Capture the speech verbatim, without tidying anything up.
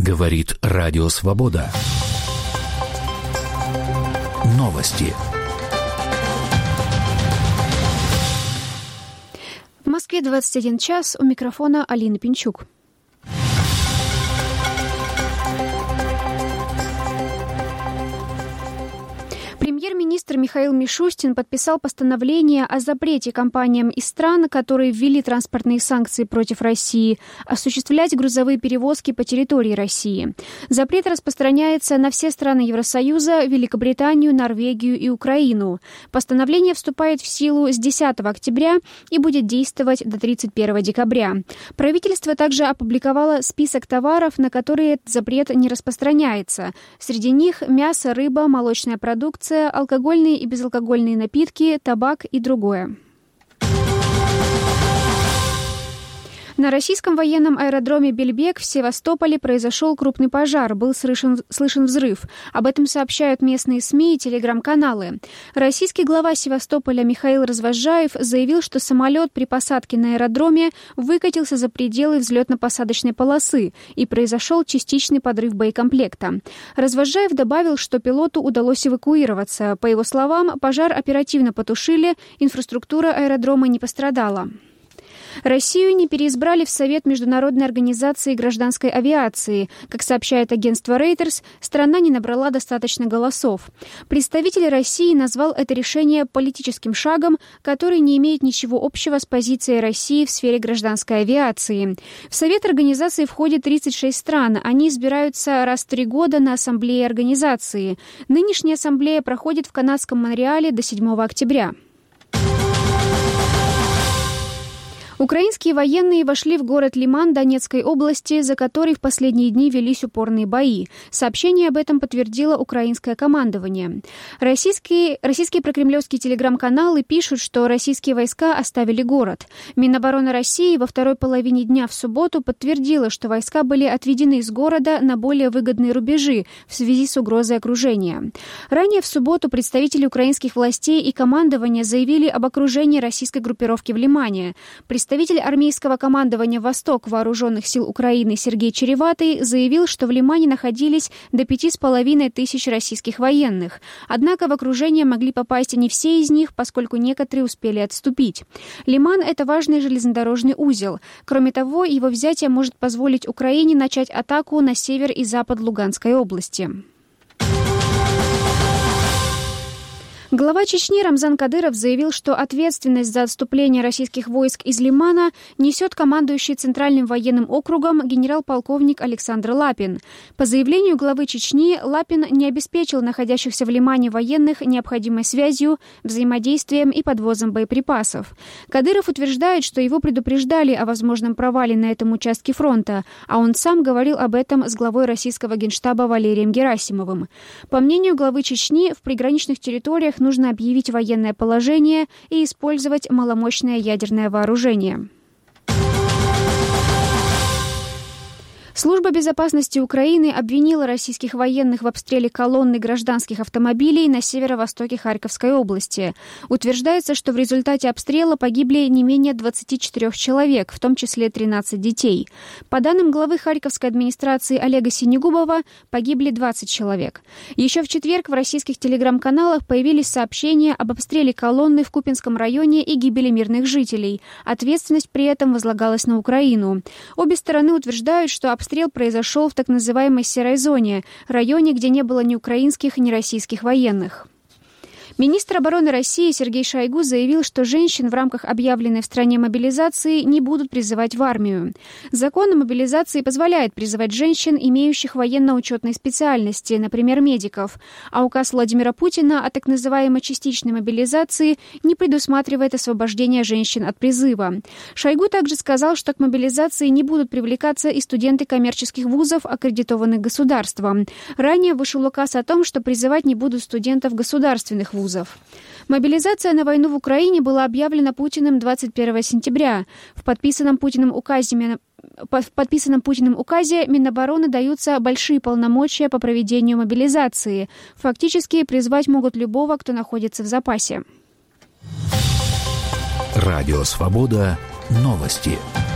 Говорит Радио Свобода. Новости. В Москве двадцать один час. У микрофона Алина Пинчук. Премьер-министр Михаил Мишустин подписал постановление о запрете компаниям из стран, которые ввели транспортные санкции против России, осуществлять грузовые перевозки по территории России. Запрет распространяется на все страны Евросоюза, Великобританию, Норвегию и Украину. Постановление вступает в силу с десятого октября и будет действовать до тридцать первого декабря. Правительство также опубликовало список товаров, на которые этот запрет не распространяется. Среди них мясо, рыба, молочная продукция, алкогольные и безалкогольные напитки, табак и другое. На российском военном аэродроме Бельбек в Севастополе произошел крупный пожар, был слышен, слышен взрыв. Об этом сообщают местные СМИ и телеграм-каналы. Российский глава Севастополя Михаил Развозжаев заявил, что самолет при посадке на аэродроме выкатился за пределы взлетно-посадочной полосы и произошел частичный подрыв боекомплекта. Развозжаев добавил, что пилоту удалось эвакуироваться. По его словам, пожар оперативно потушили, инфраструктура аэродрома не пострадала. Россию не переизбрали в Совет Международной организации гражданской авиации. Как сообщает агентство Reuters, страна не набрала достаточно голосов. Представитель России назвал это решение политическим шагом, который не имеет ничего общего с позицией России в сфере гражданской авиации. В Совет организации входит тридцать шесть стран. Они избираются раз в три года на ассамблее организации. Нынешняя ассамблея проходит в канадском Монреале до седьмого октября. Украинские военные вошли в город Лиман Донецкой области, за который в последние дни велись упорные бои. Сообщение об этом подтвердило украинское командование. Российские, российские прокремлевские телеграм-каналы пишут, что российские войска оставили город. Минобороны России во второй половине дня в субботу подтвердила, что войска были отведены из города на более выгодные рубежи в связи с угрозой окружения. Ранее в субботу представители украинских властей и командования заявили об окружении российской группировки в Лимане. Представитель армейского командования «Восток» Вооруженных сил Украины Сергей Череватый заявил, что в Лимане находились до пяти с половиной тысяч российских военных. Однако в окружение могли попасть не все из них, поскольку некоторые успели отступить. Лиман – это важный железнодорожный узел. Кроме того, его взятие может позволить Украине начать атаку на север и запад Луганской области. Глава Чечни Рамзан Кадыров заявил, что ответственность за отступление российских войск из Лимана несет командующий Центральным военным округом генерал-полковник Александр Лапин. По заявлению главы Чечни, Лапин не обеспечил находящихся в Лимане военных необходимой связью, взаимодействием и подвозом боеприпасов. Кадыров утверждает, что его предупреждали о возможном провале на этом участке фронта, а он сам говорил об этом с главой российского генштаба Валерием Герасимовым. По мнению главы Чечни, в приграничных территориях нужно объявить военное положение и использовать маломощное ядерное вооружение. Служба безопасности Украины обвинила российских военных в обстреле колонны гражданских автомобилей на северо-востоке Харьковской области. Утверждается, что в результате обстрела погибли не менее двадцати четырёх человек, в том числе тринадцать детей. По данным главы Харьковской администрации Олега Синегубова, погибли двадцать человек. Еще в четверг в российских телеграм-каналах появились сообщения об обстреле колонны в Купинском районе и гибели мирных жителей. Ответственность при этом возлагалась на Украину. Обе стороны утверждают, что обстрел Обстрел произошел в так называемой серой зоне, районе, где не было ни украинских, ни российских военных. Министр обороны России Сергей Шойгу заявил, что женщин в рамках объявленной в стране мобилизации не будут призывать в армию. Закон о мобилизации позволяет призывать женщин, имеющих военно-учетные специальности, например, медиков, а указ Владимира Путина о так называемой частичной мобилизации не предусматривает освобождение женщин от призыва. Шойгу также сказал, что к мобилизации не будут привлекаться и студенты коммерческих вузов, аккредитованных государством. Ранее вышел указ о том, что призывать не будут студентов государственных вузов. Мобилизация на войну в Украине была объявлена Путиным двадцать первого сентября. В подписанном Путиным указе, в подписанном Путиным указе Минобороны даются большие полномочия по проведению мобилизации. Фактически призвать могут любого, кто находится в запасе. Радио Свобода. Новости.